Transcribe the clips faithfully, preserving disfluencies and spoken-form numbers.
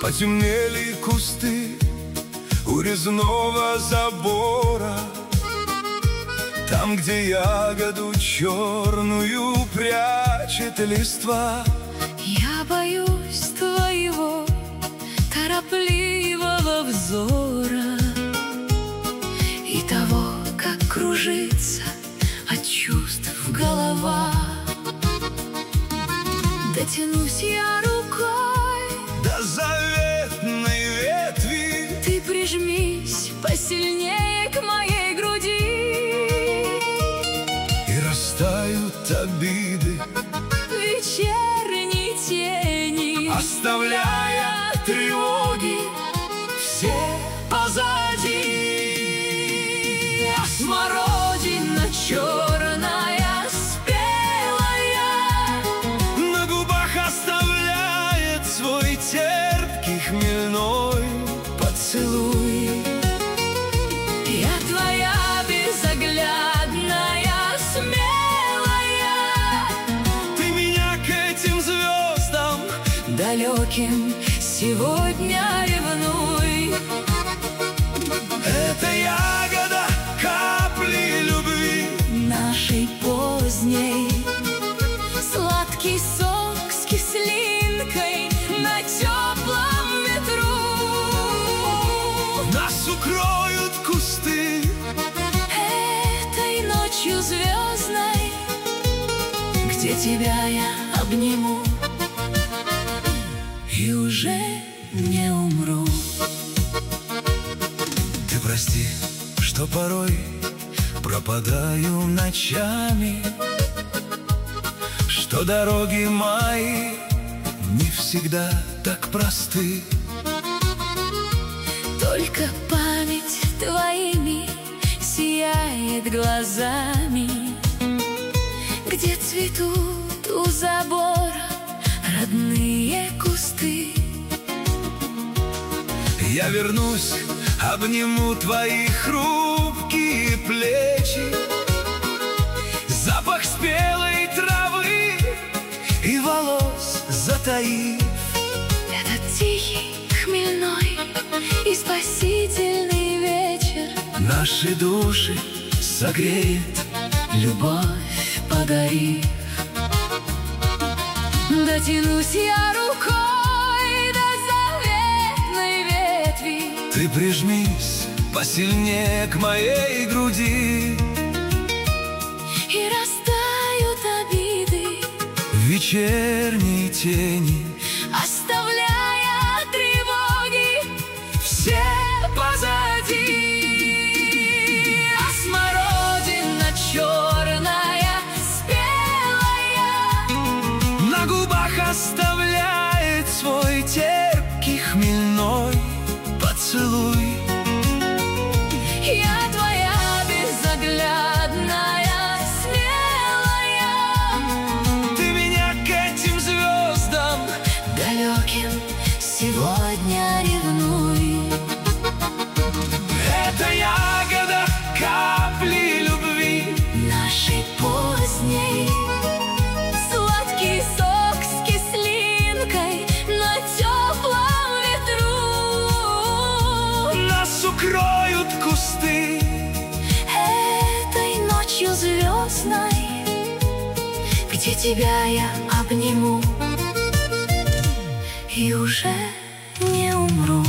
Потемнели кусты у резного забора, там, где ягоду черную прячет листва. Я боюсь твоего торопливого взора и того, как кружится от чувств голова. Дотянусь я рукой до заветной ветви, ты прижмись посильнее к моей груди, и растают обиды в вечерней тени, оставляя тревоги все позади. А смородина черная спелая на губах оставляет свой терпкий хмельной поцелуй. Я твоя безоглядная, смелая, ты меня к этим звездам далеким сегодня ревнуй. Это ягода капли любви нашей поздней, сладкий сок с кислинкой на теплом ветру. Нас укроют кусты Этой ночью звездной, где тебя я обниму и уже не умру. Ты прости, что порой пропадаю ночами, что дороги мои не всегда так просты. Только память твоими сияет глазами, где цветут у забора родные кусты. Я вернусь, обниму твои хрупкие плечи, запах спелой травы и волос затаив. Этот тихий, хмельной и спасительный вечер Наши души согреет любовь, подарив. Дотянусь я рукой до заветной ветви, ты прижмись посильнее к моей груди, и растают обиды в вечерней тени, оставляя тревоги все позади. А смородина черная спелая на губах оставляет свой терпкий хмельной поцелуй. Я твоя безоглядная, смелая, Ты меня к этим звездам далеким сегодня ревнуй. это ягода капли любви Нашей поздней, сладкий сок с кислинкой на теплом ветру. нас укроют кусты Этой ночью звездной, где тебя я обниму и уже не умру.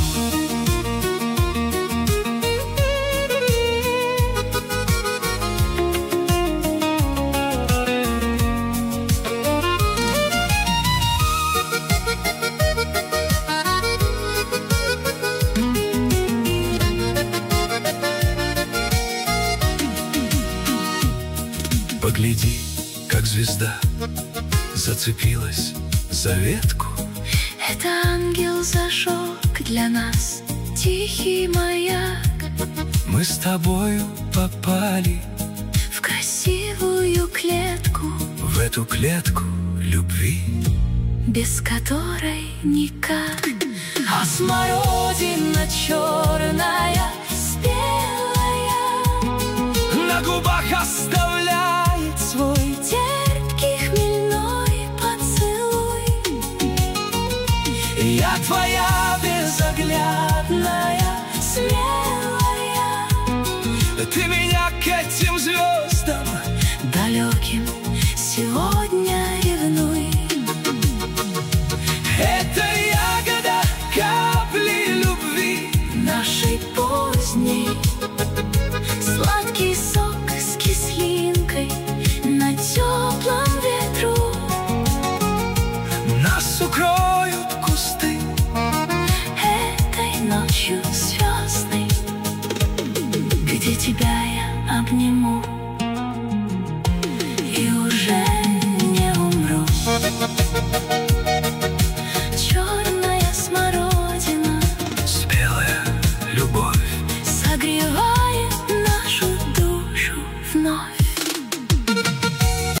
Погляди, как звезда зацепилась за ветку. Это ангел зажег для нас тихий маяк, Мы с тобою попали в красивую клетку, в эту клетку любви, без которой никак. А смородина черная спелая на губах оставляет свой терпкий хмельной поцелуй. Я твоя безоглядная, смелая. Ты меня к этим звездам далеким сегодня ревнуй. Это ягода капли любви Нашей поздней, сладкий сок с кислинкой на теплом ветру. Нас укроют кусты Этой ночью звездной, где тебя